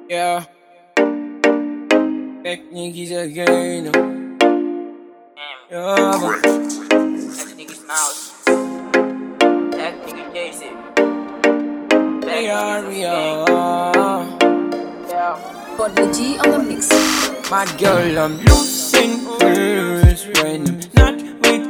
Yeah, back niggas again. Yeah, but That nigga's mouse. That nigga Jason. they are real. Yeah. Put the G on the mix. My girl, I'm losing cruise when I'm not with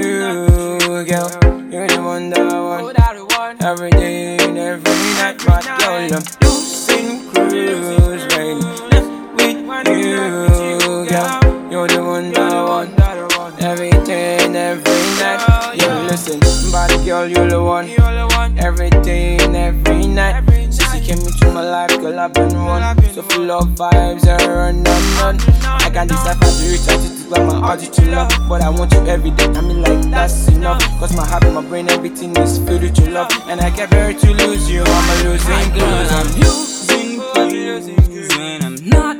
you, girl. You're the one that I want every day and every night. My girl, I'm losing cruise when I'm not with you, girl. You're the one that I want every day and every night. Yeah, listen, body girl, you're the one every day and every night. Since you came into my life, girl, I've been one. So full of vibes and run. I can't decide how to reach out to this, like my heart is to love. But I want you every day, I mean like that's enough. Cause my heart and my brain, everything is filled with your love. And I can't bear to lose you, I'm a losing cruise. I'm losing cruise when I'm not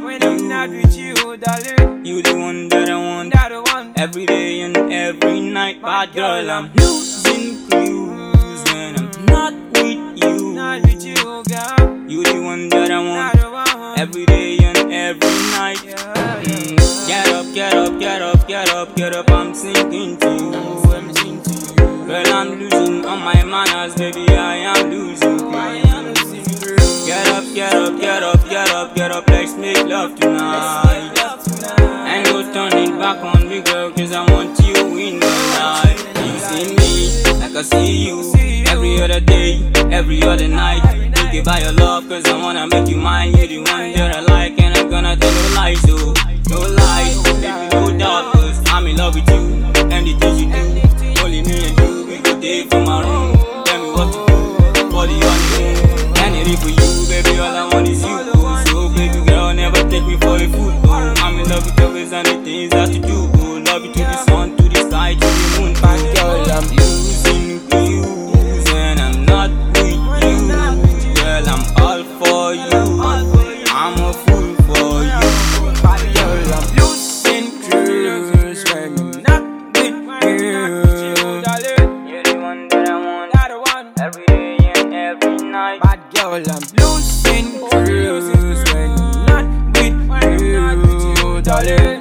with you, darling. You the one that I want every day and every night. Bad girl, I'm losing cruise when I'm not with you. Girl. You the one that I want every day and every night. Get up, get up, get up, get up, get up. I'm sinking to you. Girl, I'm losing all my manners, baby. I am losing cruise. Get up, get up, get up, get up, get up. Let's make love tonight. And go turn it back on me, girl, cause I want you in my life. You see me like I see you every other day, every other night. Think about your love, cause I wanna make you mine. You're the one that I like, and I'm gonna tell no lies, oh. No lies, baby, no doubt, cause I'm in love with you. And the things you do, only me and you. We go day from my room, tell me what to do for the honeymoon. Anything for you, baby, all I want is you. So baby girl, never take me for a fool. I'm in love with your ways and the things that you do. Love you to the sun, to the sky, to the moon. My girl, I'm losing cruise and I'm not with you. Girl, I'm all for you. I'm a fool for you. my girl, I'm losing cruise when I'm not with you, darling. You're the one that I want every day and every night. Bad girl, I'm losing cruise when I'm not with you, darling.